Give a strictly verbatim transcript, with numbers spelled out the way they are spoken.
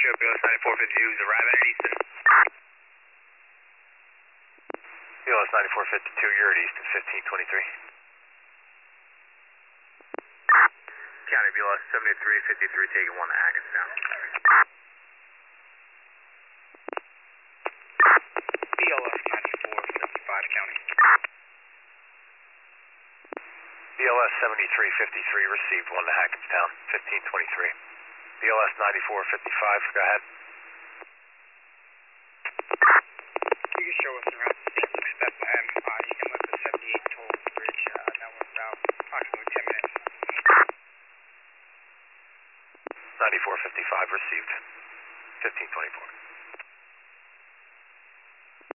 Metro, B L S ninety-four fifty-two is arriving at Easton. B L S ninety-four fifty-two, you're at Easton, fifteen twenty-three. County B L S seventy-three fifty-three, taking one to Hackettstown. B L S ninety-four fifty-five, County. B L S seventy-three fifty-three, received one to Hackettstown, fifteen twenty-three. B L S ninety-four fifty-five, go ahead. You can show us around Saint Luke's Bethlehem. Uh, you can lift the seventy-eight toll bridge. Uh, that was about approximately ten minutes. ninety-four fifty-five, received, fifteen twenty-four.